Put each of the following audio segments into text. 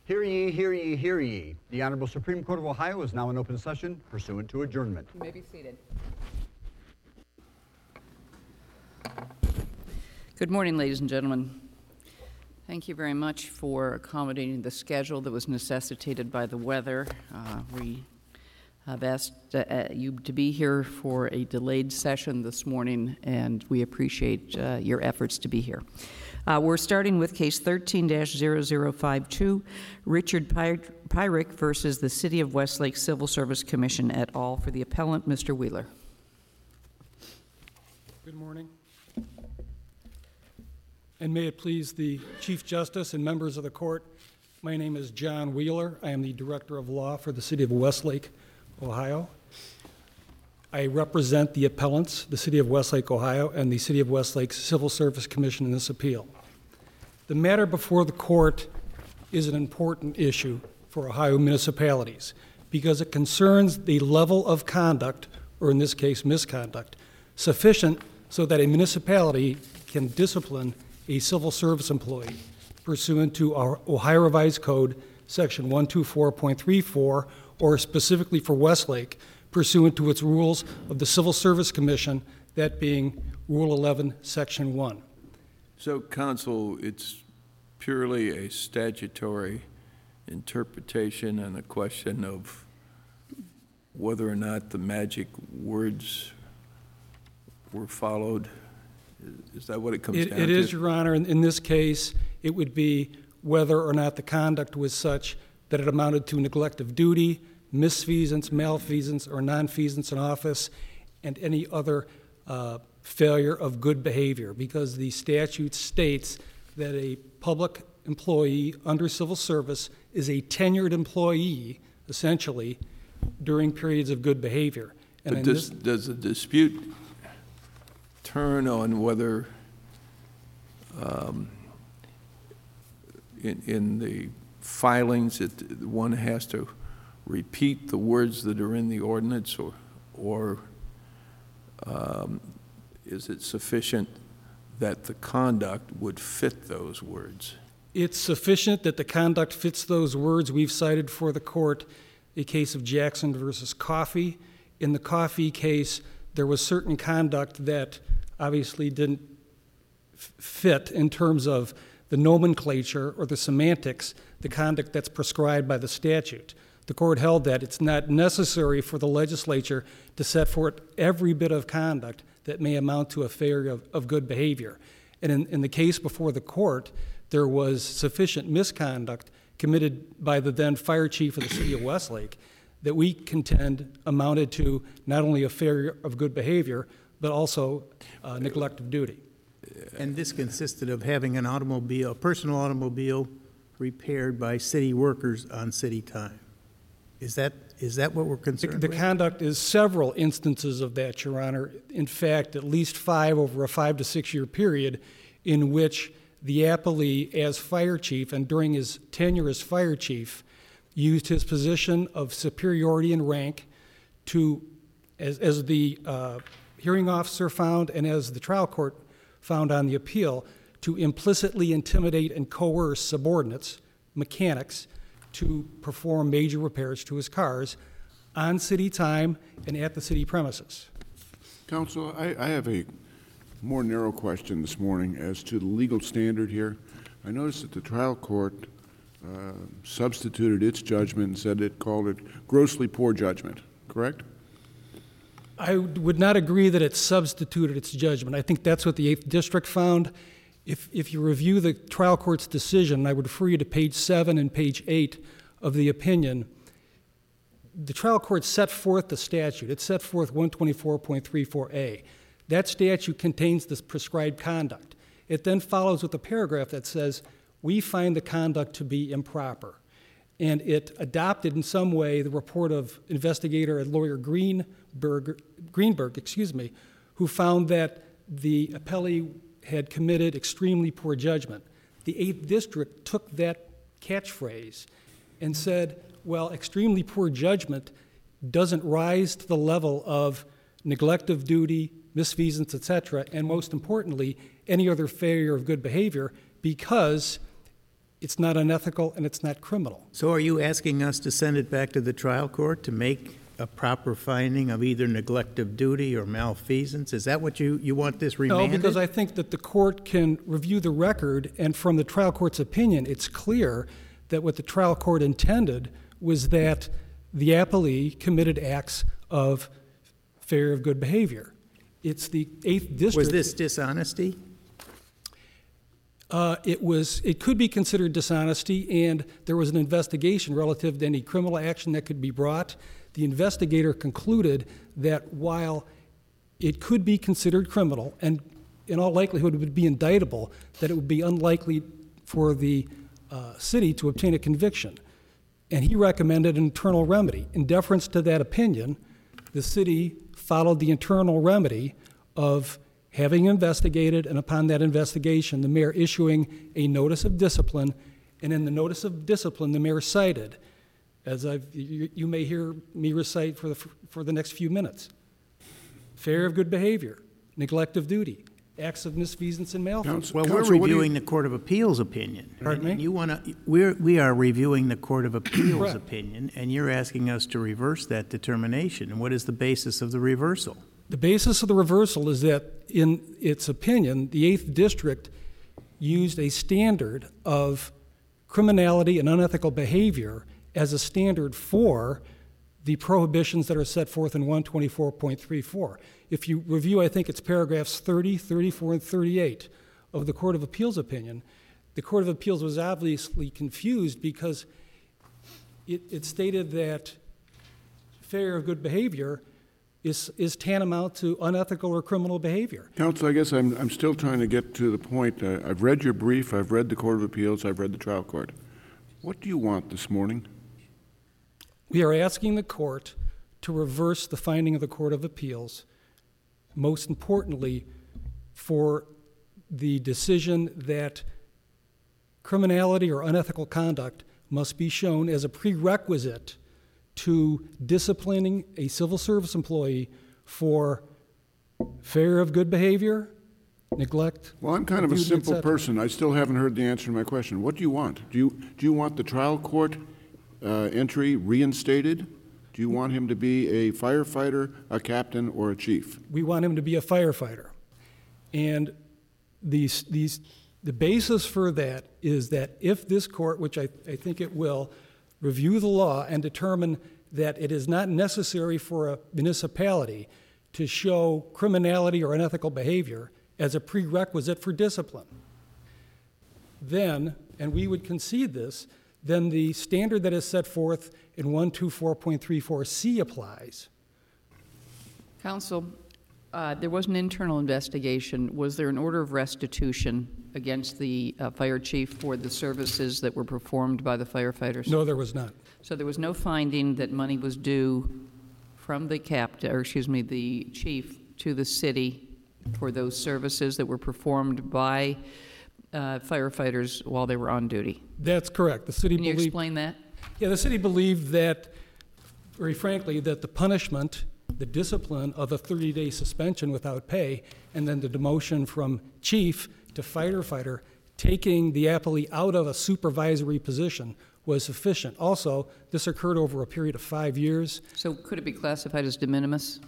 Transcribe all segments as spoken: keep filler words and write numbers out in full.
Hear ye, hear ye, hear ye. The Honorable Supreme Court of Ohio is now in open session pursuant to adjournment. You may be seated. Good morning, ladies and gentlemen. Thank you very much for accommodating the schedule that was necessitated by the weather. Uh, we have asked uh, you to be here for a delayed session this morning, and we appreciate uh, your efforts to be here. Uh, we're starting with case thirteen dash zero zero five two, Richard Pyrick versus the City of Westlake Civil Service Commission et al. For the appellant, Mister Wheeler. Good morning. And may it please the Chief Justice and members of the court, my name is John Wheeler. I am the Director of Law for the City of Westlake, Ohio. I represent the appellants, the City of Westlake, Ohio, and the City of Westlake Civil Service Commission in this appeal. The matter before the court is an important issue for Ohio municipalities because it concerns the level of conduct, or in this case misconduct, sufficient so that a municipality can discipline a civil service employee pursuant to our Ohio Revised Code, section one twenty-four point three four, or specifically for Westlake, pursuant to its rules of the Civil Service Commission, that being Rule eleven, Section one. So, counsel, it's purely a statutory interpretation and a question of whether or not the magic words were followed. Is that what it comes it, down it to? It is, Your Honor. In, in this case, it would be whether or not the conduct was such that it amounted to neglect of duty, misfeasance, malfeasance, or nonfeasance in office, and any other uh, failure of good behavior, because the statute states that a public employee under civil service is a tenured employee, essentially, during periods of good behavior. And but does, this, does the dispute turn on whether um, in, in the filings that one has to repeat the words that are in the ordinance, or, or um, is it sufficient that the conduct would fit those words? It's sufficient that the conduct fits those words. We've cited for the court a case of Jackson versus Coffey. In the Coffey case, there was certain conduct that obviously didn't f- fit in terms of the nomenclature or the semantics, the conduct that's prescribed by the statute. The court held that it's not necessary for the legislature to set forth every bit of conduct that may amount to a failure of, of good behavior. And in, in the case before the court, there was sufficient misconduct committed by the then fire chief of the City of Westlake that we contend amounted to not only a failure of good behavior, but also uh, neglect of duty. And this consisted of having an automobile, a personal automobile, repaired by city workers on city time. Is that is that what we're concerned the, the with? conduct is several instances of that, Your Honor. In fact, at least five over a five to six year period in which the appellee, as fire chief and during his tenure as fire chief, used his position of superiority in rank to, as, as the uh, hearing officer found and as the trial court found on the appeal, to implicitly intimidate and coerce subordinates, mechanics, to perform major repairs to his cars on city time and at the city premises. Counsel, I, I have a more narrow question this morning as to the legal standard here. I noticed that the trial court uh, substituted its judgment and said it called it grossly poor judgment, correct? I would not agree that it substituted its judgment. I think that's what the eighth District found. If, if you review the trial court's decision, I would refer you to page seven and page eight of the opinion. The trial court set forth the statute. It set forth one twenty-four point three four A. That statute contains this prescribed conduct. It then follows with a paragraph that says, we find the conduct to be improper. And it adopted in some way the report of investigator and lawyer Greenberg, Greenberg, excuse me, who found that the appellee had committed extremely poor judgment. The eighth District took that catchphrase and said, well, extremely poor judgment doesn't rise to the level of neglect of duty, misfeasance, et cetera, and most importantly, any other failure of good behavior, because It's not unethical and it's not criminal. So are you asking us to send it back to the trial court to make a proper finding of either neglect of duty or malfeasance? Is that what you, you want this remanded? No, because I think that the court can review the record, and from the trial court's opinion, it's clear that what the trial court intended was that the appellee committed acts of failure of good behavior. It's the eighth District. Was this dishonesty? Uh, it was. It could be considered dishonesty, and there was an investigation relative to any criminal action that could be brought. The investigator concluded that while it could be considered criminal, and in all likelihood it would be indictable, that it would be unlikely for the uh, city to obtain a conviction. And he recommended an internal remedy. In deference to that opinion, the city followed the internal remedy of having investigated, and upon that investigation, the mayor issuing a notice of discipline, and in the notice of discipline, the mayor cited, as I've, you, you may hear me recite for the, for the next few minutes, failure of good behavior, neglect of duty, acts of misfeasance and malfeasance. Well, we're Counselor, what do you- reviewing the Court of Appeals opinion. Pardon me? And you want to, we're, we are reviewing the Court of Appeals Correct. opinion, and you're asking us to reverse that determination. And what is the basis of the reversal? The basis of the reversal is that, in its opinion, the eighth District used a standard of criminality and unethical behavior as a standard for the prohibitions that are set forth in one twenty-four point three four. If you review, I think it's paragraphs thirty, thirty-four, and thirty-eight of the Court of Appeals opinion, the Court of Appeals was obviously confused because it, it stated that failure of good behavior is, is tantamount to unethical or criminal behavior. Counsel, I guess I'm, I'm still trying to get to the point. Uh, I've read your brief, I've read the Court of Appeals, I've read the trial court. What do you want this morning? We are asking the court to reverse the finding of the Court of Appeals, most importantly, for the decision that criminality or unethical conduct must be shown as a prerequisite to disciplining a civil service employee for failure of good behavior, neglect. Well, I'm kind of a duty, et simple cetera. person. I still haven't heard the answer to my question. What do you want? Do you, do you want the trial court uh, entry reinstated? Do you want him to be a firefighter, a captain, or a chief? We want him to be a firefighter. And these, these, the basis for that is that if this court, which I, I think it will, review the law and determine that it is not necessary for a municipality to show criminality or unethical behavior as a prerequisite for discipline, then, and we would concede this, then the standard that is set forth in one twenty-four point three four C applies. Counsel, uh, there was an internal investigation. Was there an order of restitution against the uh, fire chief for the services that were performed by the firefighters? No, there was not. So there was no finding that money was due from the captain, or excuse me, the chief to the city for those services that were performed by uh, firefighters while they were on duty? That's correct. The city Can you believed. explain that? Yeah, the city believed that, very frankly, that the punishment, the discipline of a thirty-day suspension without pay, and then the demotion from chief to firefighter, taking the appellee out of a supervisory position, was sufficient. Also, this occurred over a period of five years. So could it be classified as de minimis?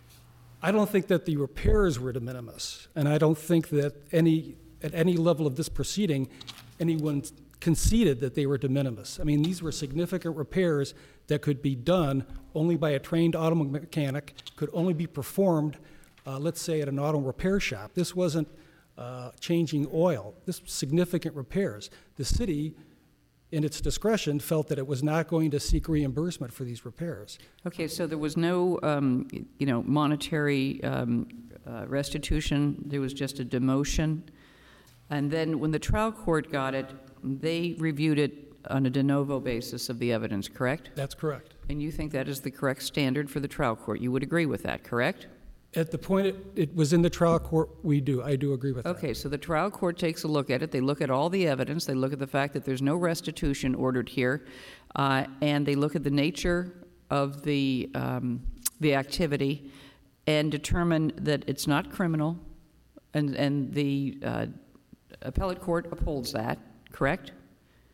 I don't think that the repairs were de minimis, and I don't think that any, at any level of this proceeding, anyone conceded that they were de minimis. I mean, these were significant repairs that could be done only by a trained auto mechanic, could only be performed, uh, let's say, at an auto repair shop. This wasn't uh, changing oil. This was significant repairs. The city, in its discretion, felt that it was not going to seek reimbursement for these repairs. Okay, so there was no, um, you know, monetary um, uh, restitution. There was just a demotion. And then when the trial court got it, they reviewed it on a de novo basis of the evidence, correct? That's correct. And you think that is the correct standard for the trial court? You would agree with that, correct? At the point it, it was in the trial court, we do. I do agree with that. Okay, so the trial court takes a look at it. They look at all the evidence. They look at the fact that there's no restitution ordered here, uh, and they look at the nature of the um, the activity, and determine that it's not criminal, and and the uh, appellate court upholds that. Correct?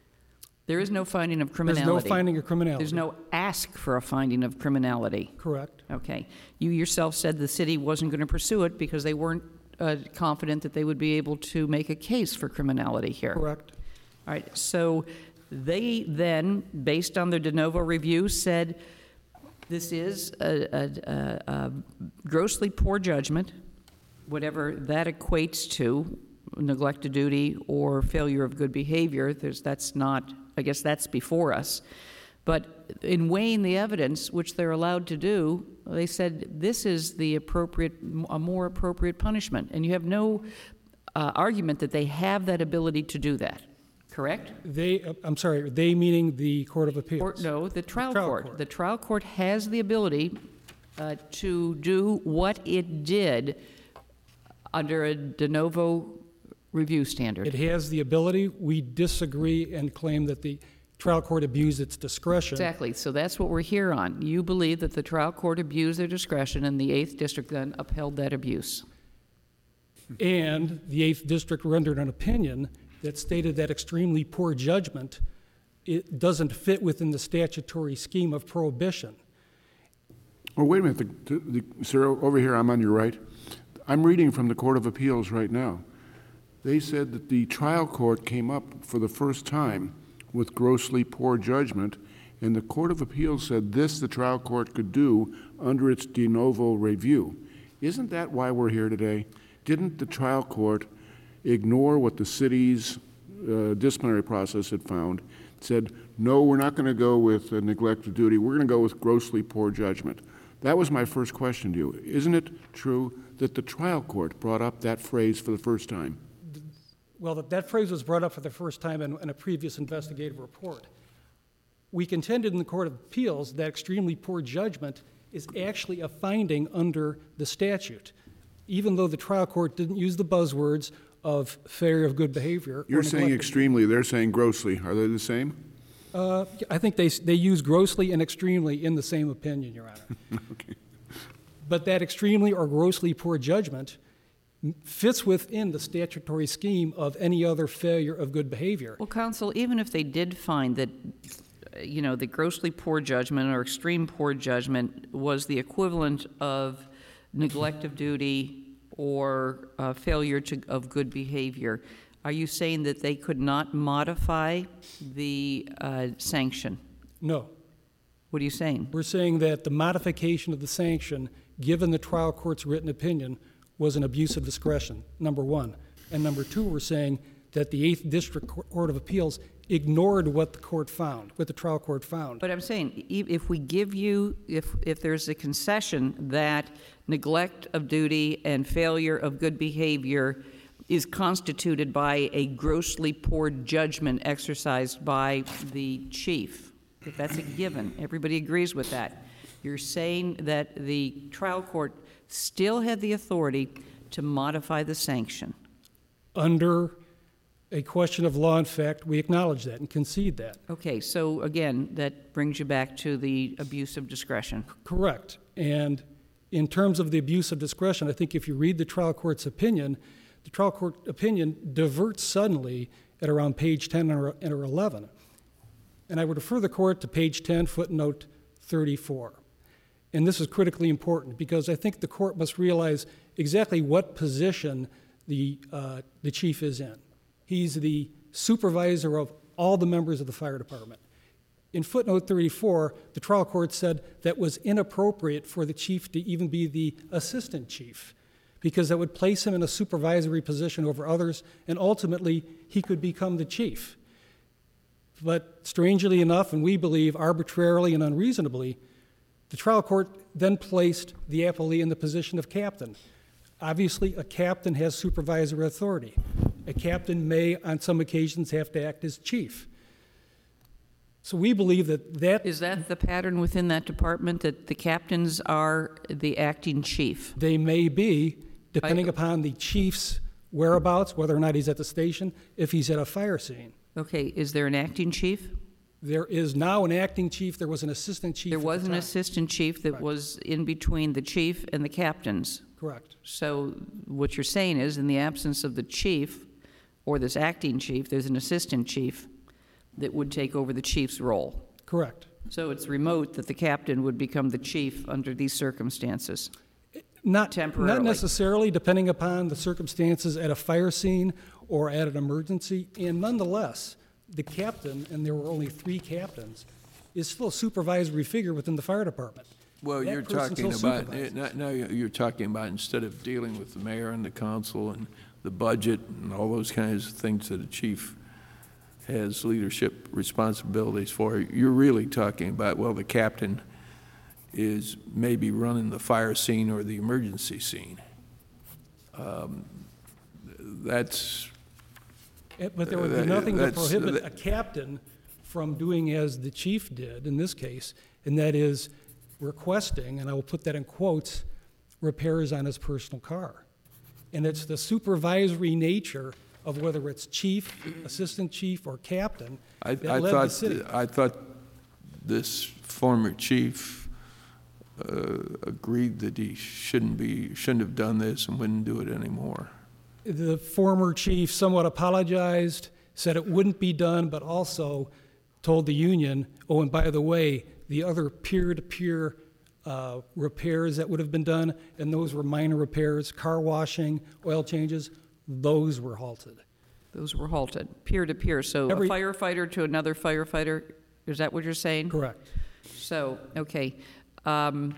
There is no finding of There's criminality. no finding of criminality. There's no ask for a finding of criminality. Correct. Okay. You yourself said the city wasn't going to pursue it because they weren't uh, confident that they would be able to make a case for criminality here. Correct. All right. So they then, based on their de novo review, said this is a, a, a, a grossly poor judgment, whatever that equates to, neglect of duty or failure of good behavior. There's, that's not, I guess that's before us. But in weighing the evidence, which they're allowed to do, they said this is the appropriate, a more appropriate punishment. And you have no uh, argument that they have that ability to do that, correct? They, uh, I'm sorry, they meaning the Court of Appeals? Or, no, the trial, trial court. court. The trial court has the ability uh, to do what it did under a de novo review standard. It has the ability. We disagree and claim that the trial court abused its discretion. Exactly. So that's what we're here on. You believe that the trial court abused their discretion, and the eighth District then upheld that abuse. And the eighth District rendered an opinion that stated that extremely poor judgment, it doesn't fit within the statutory scheme of prohibition. Well, wait a minute, the, the, sir, over here, I'm on your right. I'm reading from the Court of Appeals right now. They said that the trial court came up for the first time with grossly poor judgment, and the Court of Appeals said this the trial court could do under its de novo review. Isn't that why we're here today? Didn't the trial court ignore what the city's uh, disciplinary process had found, said, no, we're not going to go with uh, neglect of duty, we're going to go with grossly poor judgment? That was my first question to you. Isn't it true that the trial court brought up that phrase for the first time? Well, that, that phrase was brought up for the first time in, in a previous investigative report. We contended in the Court of Appeals that extremely poor judgment is actually a finding under the statute, even though the trial court didn't use the buzzwords of failure of good behavior. You're or saying neglect. extremely, they're saying grossly. Are they the same? Uh, I think they, they use grossly and extremely in the same opinion, Your Honor. Okay. But that extremely or grossly poor judgment fits within the statutory scheme of any other failure of good behavior. Well, counsel, even if they did find that, uh, you know, the grossly poor judgment or extreme poor judgment was the equivalent of neglect of duty or uh, failure to, of good behavior, are you saying that they could not modify the uh, sanction? No. What are you saying? We're saying that the modification of the sanction, given the trial court's written opinion, was an abuse of discretion, number one. And number two, we're saying that the eighth District Court of Appeals ignored what the court found, what the trial court found. But I'm saying, e- if we give you, if, if there's a concession that neglect of duty and failure of good behavior is constituted by a grossly poor judgment exercised by the chief, if that's a given, everybody agrees with that, you're saying that the trial court still had the authority to modify the sanction. Under a question of law and fact, we acknowledge that and concede that. Okay, so again, that brings you back to the abuse of discretion. Correct. And in terms of the abuse of discretion, I think if you read the trial court's opinion, the trial court opinion diverts suddenly at around page ten or, or eleven. And I would refer the court to page ten, footnote thirty-four. And this is critically important because I think the court must realize exactly what position the, uh, the chief is in. He's the supervisor of all the members of the fire department. In footnote thirty-four, the trial court said that was inappropriate for the chief to even be the assistant chief because that would place him in a supervisory position over others, and ultimately he could become the chief. But strangely enough, and we believe arbitrarily and unreasonably, the trial court then placed the appellee in the position of captain. Obviously, a captain has supervisory authority. A captain may, on some occasions, have to act as chief. So we believe that that... Is that the pattern within that department, that the captains are the acting chief? They may be, depending I, upon the chief's whereabouts, whether or not he's at the station, if he's at a fire scene. Okay, is there an acting chief? There is now an acting chief. There was an assistant chief. There was at the an time. assistant chief that Correct. was in between the chief and the captains. Correct. So what you're saying is, in the absence of the chief, or this acting chief, there's an assistant chief. that would take over the chief's role. Correct. So it's remote that the captain would become the chief under these circumstances. Not, Temporarily. not necessarily, depending upon the circumstances at a fire scene or at an emergency. And nonetheless, the captain, and there were only three captains, is still a supervisory figure within the fire department. Well, That you're person talking still about, supervises. now now you're talking about instead of dealing with the mayor and the council and the budget and all those kinds of things that a chief has leadership responsibilities for, you're really talking about, well, the captain is maybe running the fire scene or the emergency scene. Um, That's, Eh, But there would Uh, be nothing to that's- prohibit that- a captain from doing as the chief did in this case, and that is requesting, and I will put that in quotes, repairs on his personal car. And it's the supervisory nature of whether it's chief, assistant chief, or captain I, that I led the thought, city. I thought this former chief uh, agreed that he shouldn't be, shouldn't have done this and wouldn't do it anymore. The former chief somewhat apologized, said it wouldn't be done, but also told the union, oh, and by the way, the other peer-to-peer uh, repairs that would have been done, and those were minor repairs, car washing, oil changes, those were halted. Those were halted, peer to peer. So Every- a firefighter to another firefighter, is that what you're saying? Correct. So, okay. Um,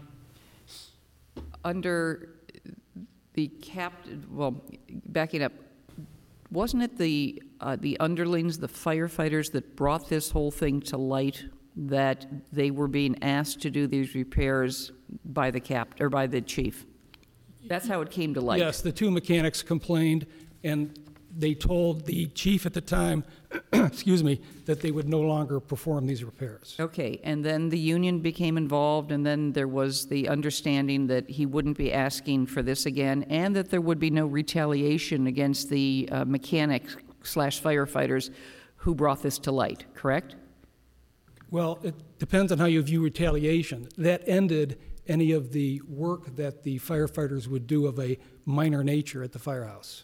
Under the cap, well, backing up, wasn't it the, uh, the underlings, the firefighters that brought this whole thing to light, that they were being asked to do these repairs by the cap, or by the chief? That's how it came to light? Yes, the two mechanics complained, and they told the chief at the time, excuse me, that they would no longer perform these repairs. Okay, and then the union became involved, and then there was the understanding that he wouldn't be asking for this again, and that there would be no retaliation against the uh, mechanics slash firefighters who brought this to light, correct? Well, it depends on how you view retaliation. That ended any of the work that the firefighters would do of a minor nature at the firehouse.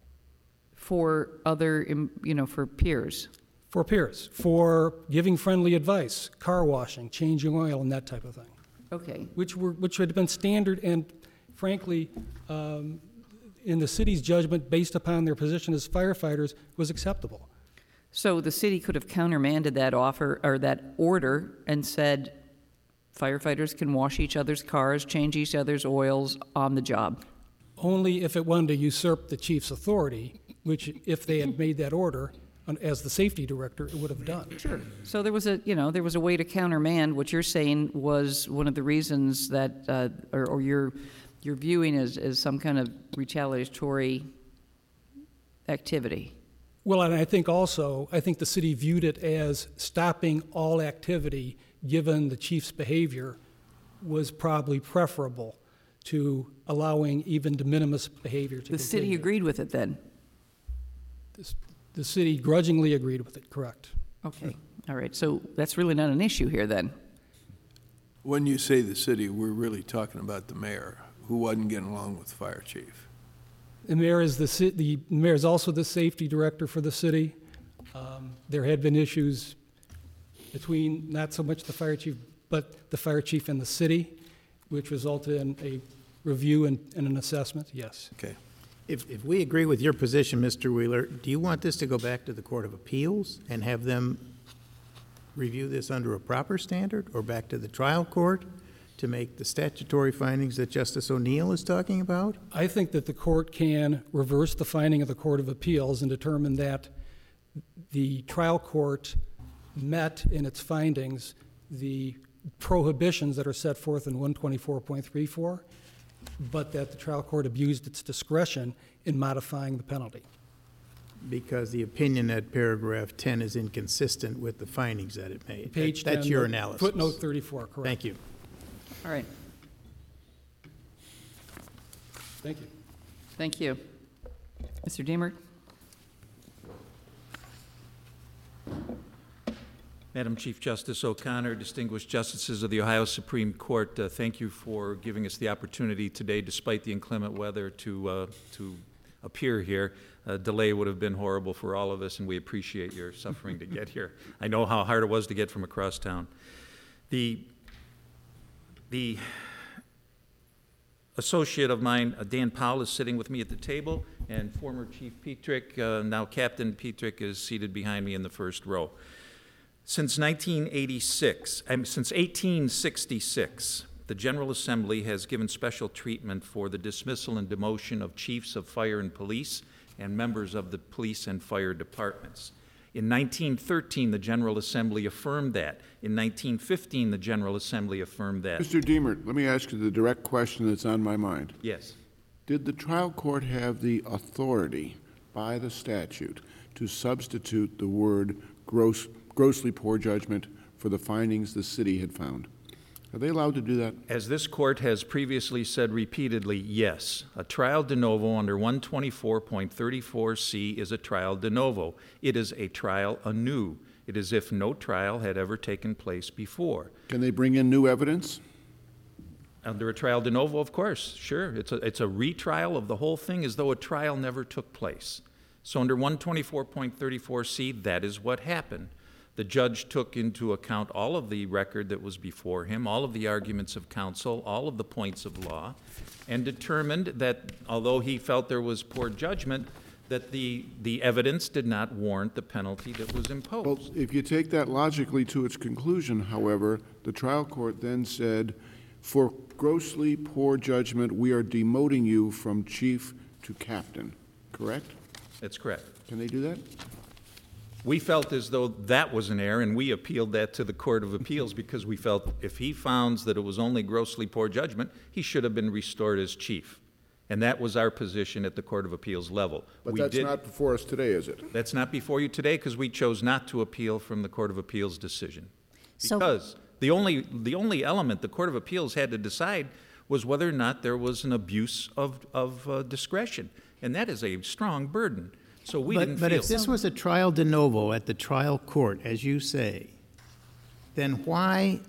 For other, um, you know, for peers? For peers, for giving friendly advice, car washing, changing oil, and that type of thing, Okay, which were, which would have been standard and frankly, um, in the city's judgment, based upon their position as firefighters, was acceptable. so the city could have countermanded that offer, or that order, and said firefighters can wash each other's cars, change each other's oils on the job. Only if it wanted to usurp the chief's authority, which if they had made that order, on- as the safety director, it would have done. Sure. So there was a, you know, there was a way to countermand. What you're saying was one of the reasons that, uh, or, or you're, you're viewing as, as some kind of retaliatory activity. Well, and I think also, I think the city viewed it as stopping all activity, given the chief's behavior, was probably preferable to allowing even de minimis behavior to The city continue. agreed with it then? The- The city grudgingly agreed with it, correct. Okay, all right. So that's really not an issue here then? When you say the city, we're really talking about the mayor, who wasn't getting along with the fire chief. The mayor is the, ci- the mayor is also the safety director for the city. Um, There had been issues between not so much the fire chief, but the fire chief and the city, which resulted in a review and, and an assessment, yes. Okay. If, if we agree with your position, Mister Wheeler, do you want this to go back to the Court of Appeals and have them review this under a proper standard, or back to the trial court to make the statutory findings that Justice O'Neill is talking about? I think that the court can reverse the finding of the Court of Appeals and determine that the trial court met in its findings the prohibitions that are set forth in one twenty-four point three four, but that the trial court abused its discretion in modifying the penalty. Because the opinion at paragraph ten is inconsistent with the findings that it made. Page That's ten, your note- analysis. Footnote thirty-four, correct. Thank you. All right, Thank you. thank you. Mister Deemer? Madam Chief Justice O'Connor, distinguished justices of the Ohio Supreme Court, uh, thank you for giving us the opportunity today, despite the inclement weather, to, uh, to appear here. A delay would have been horrible for all of us, and we appreciate your suffering to get here. I know how hard it was to get from across town. The, the associate of mine, uh, Dan Powell, is sitting with me at the table, and former Chief Petrick, uh, now Captain Petrick, is seated behind me in the first row. Since nineteen eighty-six, um, since eighteen sixty-six, the General Assembly has given special treatment for the dismissal and demotion of chiefs of fire and police and members of the police and fire departments. In nineteen thirteen, the General Assembly affirmed that. In nineteen fifteen, the General Assembly affirmed that. Mister Diemert, let me ask you the direct question that's on my mind. Yes. Did the trial court have the authority by the statute to substitute the word gross, grossly poor judgment for the findings the city had found? Are they allowed to do that? As this court has previously said repeatedly, yes. A trial de novo under one twenty-four point thirty-four C is a trial de novo. It is a trial anew. It is as if no trial had ever taken place before. Can they bring in new evidence? Under a trial de novo, of course, sure. It's a, it's a retrial of the whole thing as though a trial never took place. So under one twenty-four point thirty-four C, that is what happened. The judge took into account all of the record that was before him, all of the arguments of counsel, all of the points of law, and determined that although he felt there was poor judgment, that the, the evidence did not warrant the penalty that was imposed. Well, if you take that logically to its conclusion, however, the trial court then said, for grossly poor judgment, we are demoting you from chief to captain, correct? That's correct. Can they do that? We felt as though that was an error, and we appealed that to the Court of Appeals because we felt if he found that it was only grossly poor judgment, he should have been restored as chief. And that was our position at the Court of Appeals level. But We that's did- not before us today, is it? That's not before you today because we chose not to appeal from the Court of Appeals decision. So- Because the only, the only element the Court of Appeals had to decide was whether or not there was an abuse of, of uh, discretion. And that is a strong burden. So we didn't But, but feel. if this was a trial de novo at the trial court, as you say, then why,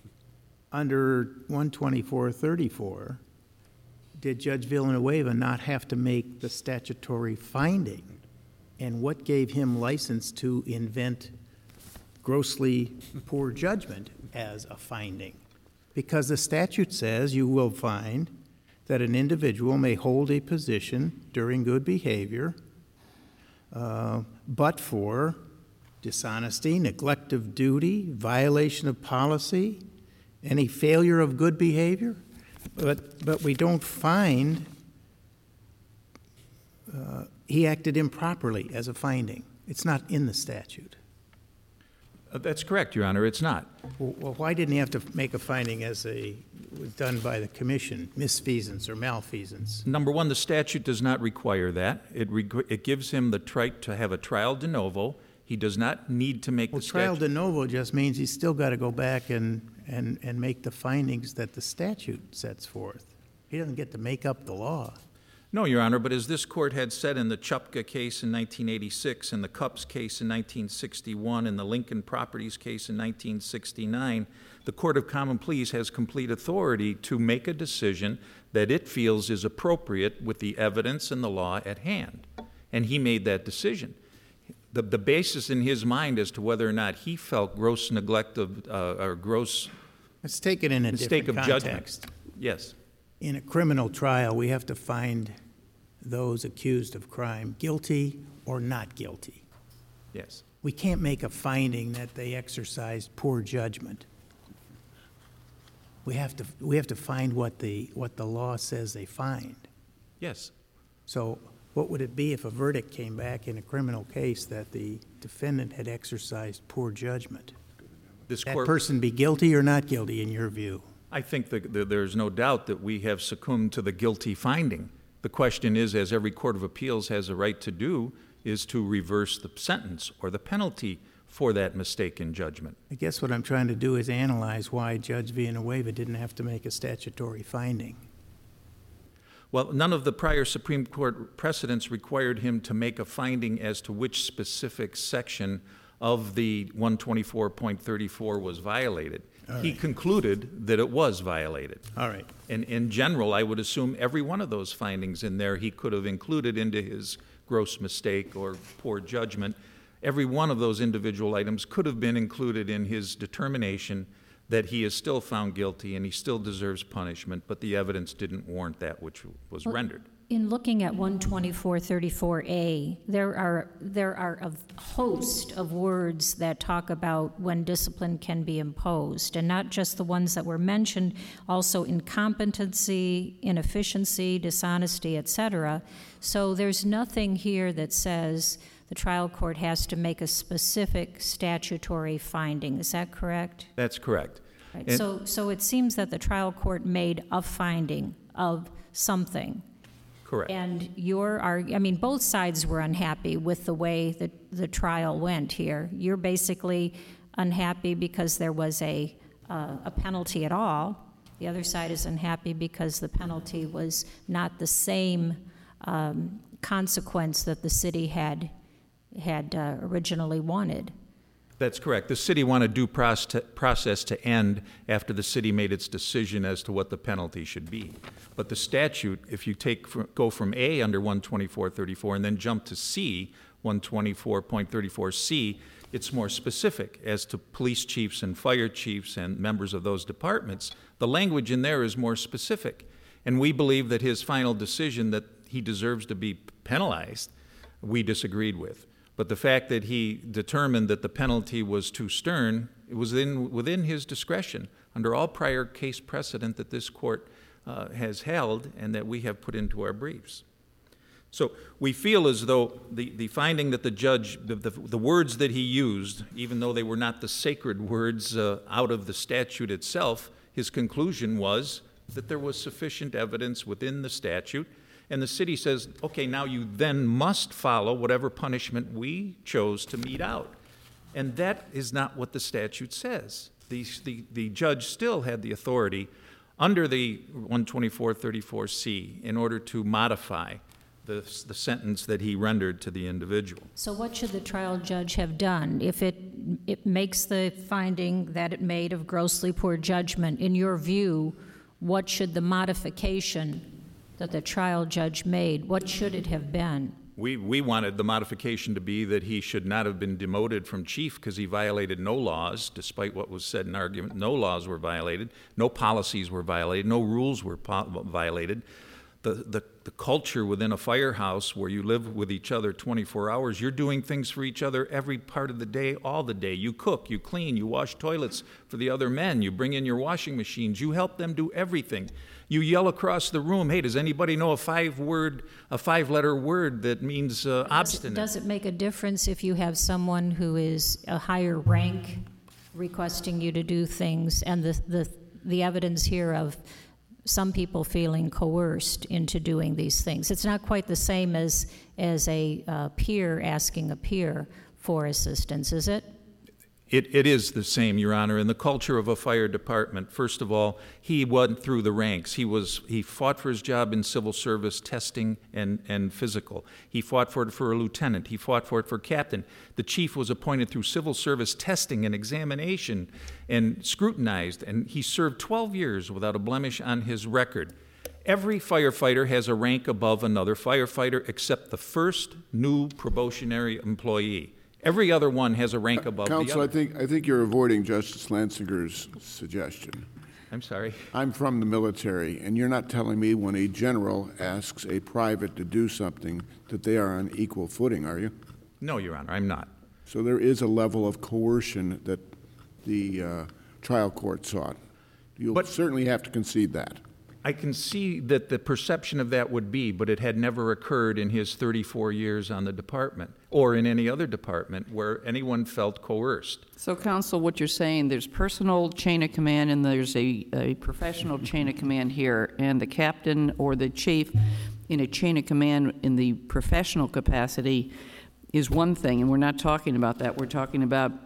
under one twenty-four thirty-four, did Judge Villanueva not have to make the statutory finding? And what gave him license to invent grossly poor judgment as a finding? Because the statute says you will find that an individual may hold a position during good behavior, uh, but for dishonesty, neglect of duty, violation of policy, any failure of good behavior. But, but we don't find uh, he acted improperly as a finding. It's not in the statute. Uh, That's correct, Your Honor, it's not. Well, why didn't he have to make a finding as a, was done by the commission, misfeasance or malfeasance? Number one, the statute does not require that. It, reg- it gives him the right to have a trial de novo. He does not need to make Well, the trial statute. de novo just means he's still got to go back and, and, and make the findings that the statute sets forth. He doesn't get to make up the law. No, Your Honor, but as this court had said in the Chupka case in nineteen eighty-six, in the Cups case in nineteen sixty-one, in the Lincoln Properties case in nineteen sixty-nine, the Court of Common Pleas has complete authority to make a decision that it feels is appropriate with the evidence and the law at hand. And he made that decision. The, the basis in his mind as to whether or not he felt gross neglect of, uh, or gross Let's take it in a mistake different of judgment. context. Yes. In a criminal trial, we have to find those accused of crime guilty or not guilty. Yes. We can't make a finding that they exercised poor judgment. We have to, we have to find what the, what the law says they find. Yes. So what would it be if a verdict came back in a criminal case that the defendant had exercised poor judgment? This That court. person be guilty or not guilty in your view? I think that that there's no doubt that we have succumbed to the guilty finding. The question is, as every court of appeals has a right to do, is to reverse the sentence or the penalty for that mistaken judgment. I guess what I'm trying to do is analyze why Judge Villanueva didn't have to make a statutory finding. Well, none of the prior Supreme Court precedents required him to make a finding as to which specific section of the one twenty-four point thirty-four was violated. He concluded that it was violated. All right. And in general, I would assume every one of those findings in there he could have included into his gross mistake or poor judgment. Every one of those individual items could have been included in his determination that he is still found guilty and he still deserves punishment, but the evidence didn't warrant that which was Well, rendered. In looking at one twenty-four thirty-four A, there are, there are a host of words that talk about when discipline can be imposed, and not just the ones that were mentioned, also incompetency, inefficiency, dishonesty, et cetera. So there's nothing here that says the trial court has to make a specific statutory finding. Is that correct? That's correct. Right. And- So, so it seems that the trial court made a finding of something. Correct. And your, arg- I mean, both sides were unhappy with the way that the trial went here. You're basically unhappy because there was a, uh, a penalty at all. The other side is unhappy because the penalty was not the same um, consequence that the city had, had uh, originally wanted. That's correct. The city wanted due proce- process to end after the city made its decision as to what the penalty should be. But the statute, if you take fr- go from A under one twenty-four thirty-four and then jump to C, one twenty-four point thirty-four C, it's more specific as to police chiefs and fire chiefs and members of those departments. The language in there is more specific. And we believe that his final decision that he deserves to be penalized, we disagreed with. But the fact that he determined that the penalty was too stern, it was in, within his discretion, under all prior case precedent that this court uh, has held and that we have put into our briefs. So we feel as though the, the finding that the judge, the, the, the words that he used, even though they were not the sacred words uh, out of the statute itself, his conclusion was that there was sufficient evidence within the statute. And the city says, okay, now you then must follow whatever punishment we chose to mete out. And that is not what the statute says. The, the, the judge still had the authority under the one twenty-four thirty-four C in order to modify the, the sentence that he rendered to the individual. So what should the trial judge have done? If it, it makes the finding that it made of grossly poor judgment, in your view, what should the modification that the trial judge made, what should it have been? We, we wanted the modification to be that he should not have been demoted from chief because he violated no laws, despite what was said in argument. No laws were violated, no policies were violated, no rules were po- violated. The, the, the culture within a firehouse where you live with each other twenty-four hours, you're doing things for each other every part of the day, all the day. You cook, you clean, you wash toilets for the other men, you bring in your washing machines, you help them do everything. You yell across the room, hey, does anybody know a five-word, a five-letter word that means uh, obstinate? Does it make a difference if you have someone who is a higher rank requesting you to do things, and the, the, the evidence here of some people feeling coerced into doing these things? It's not quite the same as, as a uh, peer asking a peer for assistance, is it? It, it is the same, Your Honor. In the culture of a fire department, first of all, he went through the ranks. He was he fought for his job in civil service testing and, and physical. He fought for it for a lieutenant. He fought for it for captain. The chief was appointed through civil service testing and examination and scrutinized, and he served twelve years without a blemish on his record. Every firefighter has a rank above another firefighter except the first new probationary employee. Every other one has a rank above the other. Counsel, I think, I think you're avoiding Justice Lansinger's suggestion. I'm sorry. I'm from the military, and you're not telling me when a general asks a private to do something that they are on equal footing, are you? No, Your Honor, I'm not. So there is a level of coercion that the uh, trial court sought. You'll But- certainly have to concede that. I can see that the perception of that would be, but it had never occurred in his thirty-four years on the department or in any other department where anyone felt coerced. So, counsel, what you're saying, there's personal chain of command and there's a, a professional chain of command here, and the captain or the chief in a chain of command in the professional capacity is one thing, and we're not talking about that. We're talking about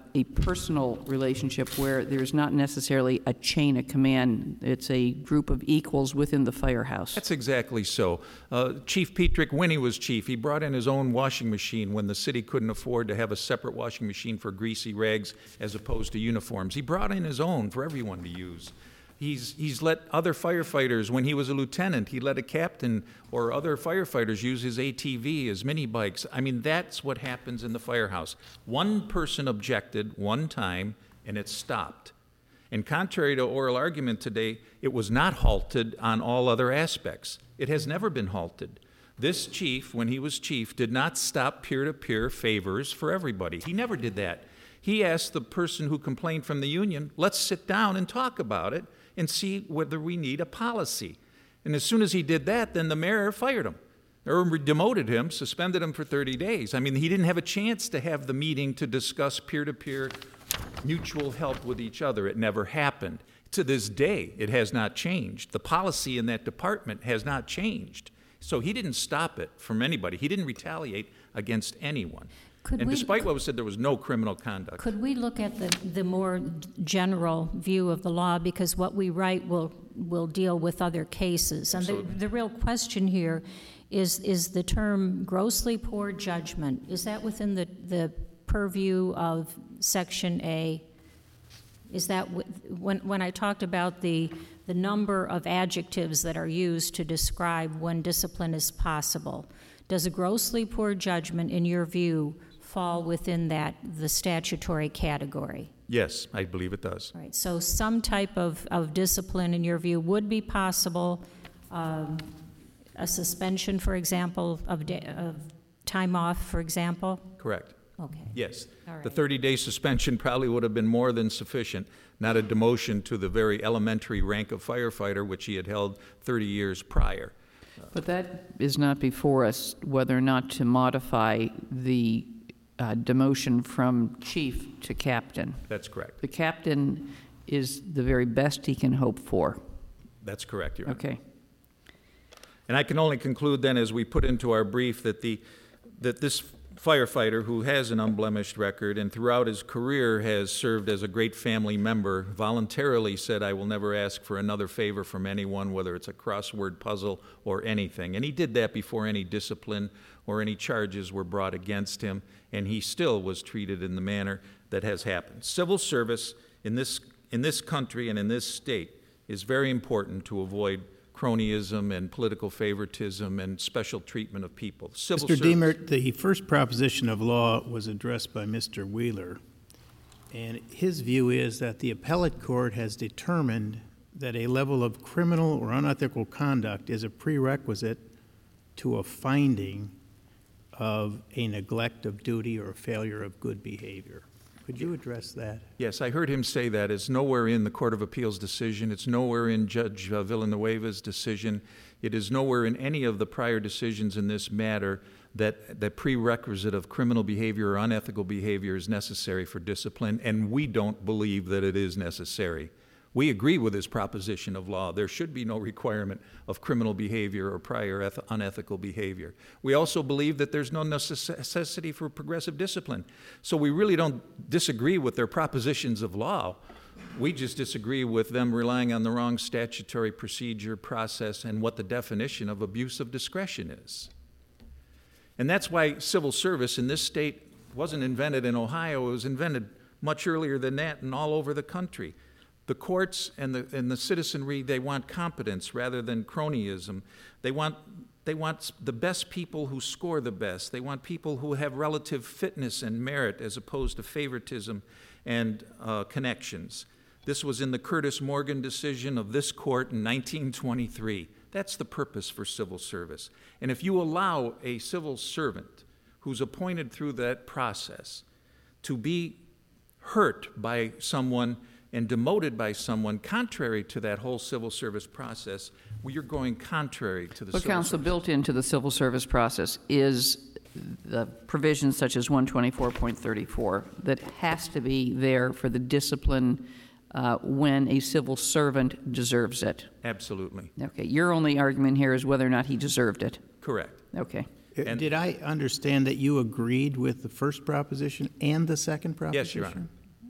a personal relationship where there's not necessarily a chain of command. It's a group of equals within the firehouse. That's exactly so. Uh, Chief Petrick, when he was chief, he brought in his own washing machine when the city couldn't afford to have a separate washing machine for greasy rags as opposed to uniforms. He brought in his own for everyone to use. He's, he's let other firefighters, when he was a lieutenant, he let a captain or other firefighters use his A T V, his mini bikes. I mean, that's what happens in the firehouse. One person objected one time, and it stopped. And contrary to oral argument today, it was not halted on all other aspects. It has never been halted. This chief, when he was chief, did not stop peer-to-peer favors for everybody. He never did that. He asked the person who complained from the union, let's sit down and talk about it and see whether we need a policy. And as soon as he did that, then the mayor fired him, or demoted him, suspended him for thirty days. I mean, he didn't have a chance to have the meeting to discuss peer-to-peer mutual help with each other. It never happened. To this day, it has not changed. The policy in that department has not changed. So he didn't stop it from anybody. He didn't retaliate against anyone. Could and we- despite what was said, there was no criminal conduct. Could we look at the, the more general view of the law, because what we write will, will deal with other cases? And the, Absolutely. the real question here is, is the term grossly poor judgment, is that within the, the purview of Section A? Is that, wi- when, when I talked about the, the number of adjectives that are used to describe when discipline is possible, does a grossly poor judgment, in your view, fall within that, the statutory category? Yes, I believe it does. All right, so some type of, of discipline, in your view, would be possible, um, a suspension, for example, of, da- of time off, for example? Correct. Okay. Yes. All right. The thirty-day suspension probably would have been more than sufficient, not a demotion to the very elementary rank of firefighter, which he had held thirty years prior. But that is not before us, whether or not to modify the uh, demotion from chief to captain. That's correct. The captain is the very best he can hope for. That's correct, Your Honor. Okay. And I can only conclude then, as we put into our brief, that the that this firefighter, who has an unblemished record and throughout his career has served as a great family member, voluntarily said, I will never ask for another favor from anyone, whether it's a crossword puzzle or anything. And he did that before any discipline or any charges were brought against him, and he still was treated in the manner that has happened. Civil service in this, in this country and in this state is very important to avoid cronyism and political favoritism and special treatment of people. Civil Mister service- Deemer, the first proposition of law was addressed by Mister Wheeler, and his view is that the appellate court has determined that a level of criminal or unethical conduct is a prerequisite to a finding of a neglect of duty or a failure of good behavior. Could you address that? Yes, I heard him say that. It's nowhere in the Court of Appeals decision. It's nowhere in Judge uh, Villanueva's decision. It is nowhere in any of the prior decisions in this matter that the prerequisite of criminal behavior or unethical behavior is necessary for discipline, and we don't believe that it is necessary. We agree with this proposition of law. There should be no requirement of criminal behavior or prior eth- unethical behavior. We also believe that there's no necess- necessity for progressive discipline. So we really don't disagree with their propositions of law. We just disagree with them relying on the wrong statutory procedure, process, and what the definition of abuse of discretion is. And that's why civil service in this state wasn't invented in Ohio. It was invented much earlier than that and all over the country. The courts and the, and the citizenry, they want competence rather than cronyism. They want, they want the best people who score the best. They want people who have relative fitness and merit as opposed to favoritism and uh, connections. This was in the Curtis Morgan decision of this court in nineteen twenty-three. That's the purpose for civil service. And if you allow a civil servant who's appointed through that process to be hurt by someone and demoted by someone contrary to that whole civil service process, well, you're going contrary to the But civil counsel, service. built into the civil service process is the provisions such as one twenty-four point thirty-four that has to be there for the discipline uh, when a civil servant deserves it. Absolutely. Okay, your only argument here is whether or not he deserved it. Correct. Okay. Uh, And- Did I understand that you agreed with the first proposition and the second proposition? Yes, Your Honor.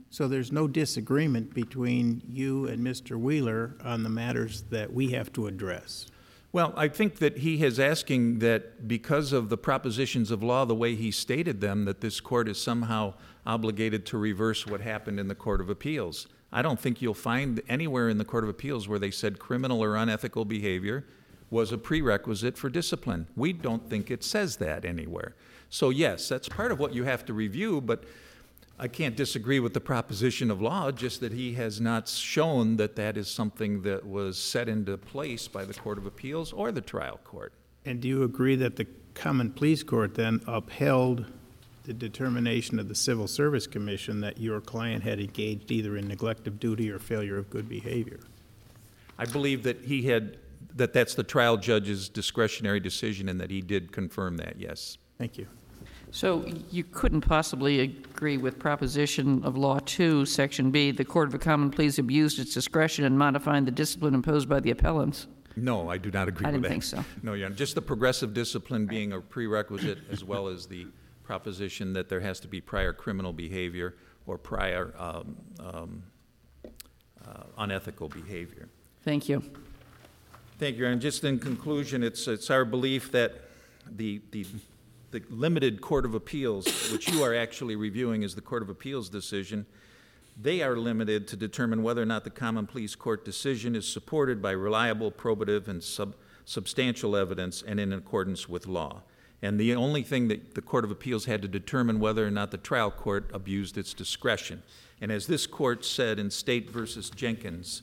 So there's no disagreement between you and Mister Wheeler on the matters that we have to address? Well, I think that he is asking that because of the propositions of law, the way he stated them, that this court is somehow obligated to reverse what happened in the Court of Appeals. I don't think you'll find anywhere in the Court of Appeals where they said criminal or unethical behavior was a prerequisite for discipline. We don't think it says that anywhere. So yes, that's part of what you have to review, but I can't disagree with the proposition of law, just that he has not shown that that is something that was set into place by the Court of Appeals or the trial court. And do you agree that the Common Pleas Court then upheld the determination of the Civil Service Commission that your client had engaged either in neglect of duty or failure of good behavior? I believe that he had, that that's the trial judge's discretionary decision and that he did confirm that, yes. Thank you. So you couldn't possibly agree with Proposition of Law two, Section B, the Court of Common Pleas abused its discretion in modifying the discipline imposed by the appellants? No, I do not agree I with didn't that. think so. No, yeah, just the progressive discipline being a prerequisite, as well as the proposition that there has to be prior criminal behavior or prior um, um, uh, unethical behavior. Thank you. Thank you, and just in conclusion, it's it's our belief that the the the limited Court of Appeals, which you are actually reviewing as the Court of Appeals decision, they are limited to determine whether or not the Common Pleas Court decision is supported by reliable, probative, and sub, substantial evidence and in accordance with law. And the only thing that the Court of Appeals had to determine whether or not the trial court abused its discretion. And as this court said in State versus Jenkins,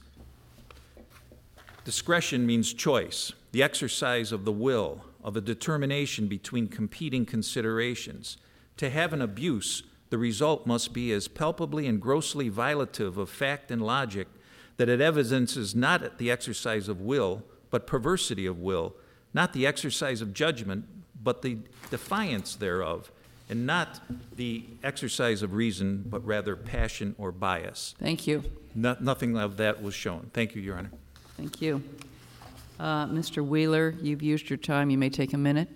discretion means choice, the exercise of the will, of a determination between competing considerations. To have an abuse, the result must be as palpably and grossly violative of fact and logic that it evidences not the exercise of will, but perversity of will, not the exercise of judgment, but the defiance thereof, and not the exercise of reason, but rather passion or bias. Thank you. No, nothing of that was shown. Thank you, Your Honor. Thank you. Uh, Mister Wheeler, you've used your time. You may take a minute.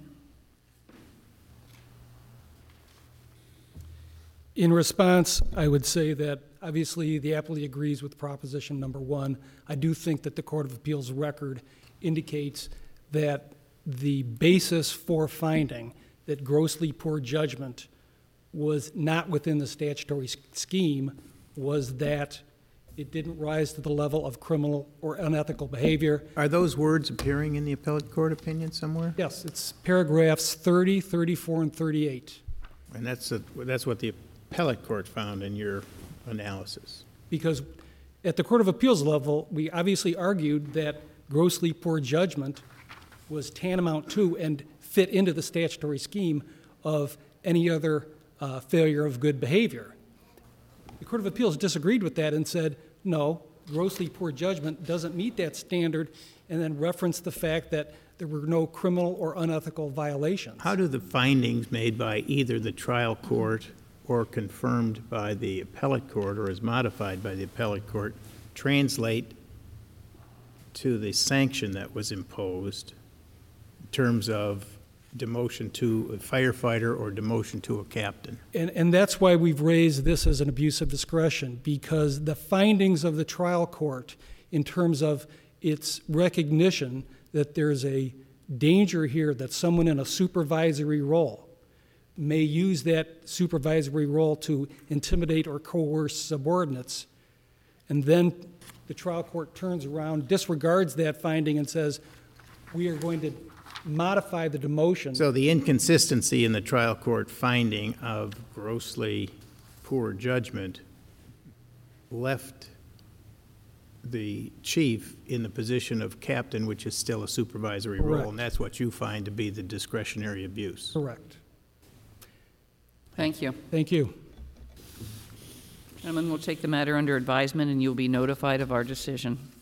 In response, I would say that obviously the appellee agrees with proposition number one. I do think that the Court of Appeals record indicates that the basis for finding that grossly poor judgment was not within the statutory scheme was that it didn't rise to the level of criminal or unethical behavior. Are those words appearing in the appellate court opinion somewhere? Yes, it's paragraphs thirty, thirty-four, and thirty-eight. And that's, a, that's what the appellate court found in your analysis. Because at the Court of Appeals level, we obviously argued that grossly poor judgment was tantamount to and fit into the statutory scheme of any other uh, failure of good behavior. The Court of Appeals disagreed with that and said, no, grossly poor judgment doesn't meet that standard, and then referenced the fact that there were no criminal or unethical violations. How do the findings made by either the trial court or confirmed by the appellate court or as modified by the appellate court translate to the sanction that was imposed in terms of demotion to a firefighter or demotion to a captain? And, and that's why we've raised this as an abuse of discretion, because the findings of the trial court in terms of its recognition that there's a danger here that someone in a supervisory role may use that supervisory role to intimidate or coerce subordinates, and then the trial court turns around, disregards that finding, and says, we are going to modify the demotion. So the inconsistency in the trial court finding of grossly poor judgment left the chief in the position of captain, which is still a supervisory Correct. role, and that's what you find to be the discretionary abuse. Correct. Thank you. Thank you. Gentlemen, we'll take the matter under advisement, and you'll be notified of our decision.